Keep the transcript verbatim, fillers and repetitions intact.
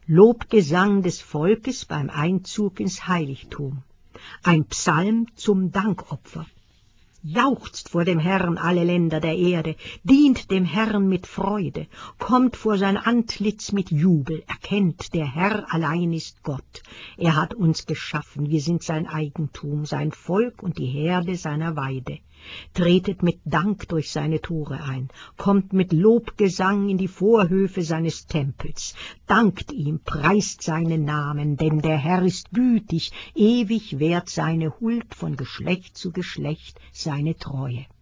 Lobgesang des Volkes beim Einzug ins Heiligtum, ein Psalm zum Dankopfer. Jauchzt vor dem Herrn alle Länder der Erde, dient dem Herrn mit Freude, kommt vor sein Antlitz mit Jubel, erkennt, der Herr allein ist Gott. Er hat uns geschaffen, wir sind sein Eigentum, sein Volk und die Herde seiner Weide. Tretet mit Dank durch seine Tore ein, kommt mit Lobgesang in die Vorhöfe seines Tempels, dankt ihm, preist seinen Namen, denn der Herr ist gütig, ewig währt seine Huld von Geschlecht zu Geschlecht seine Treue.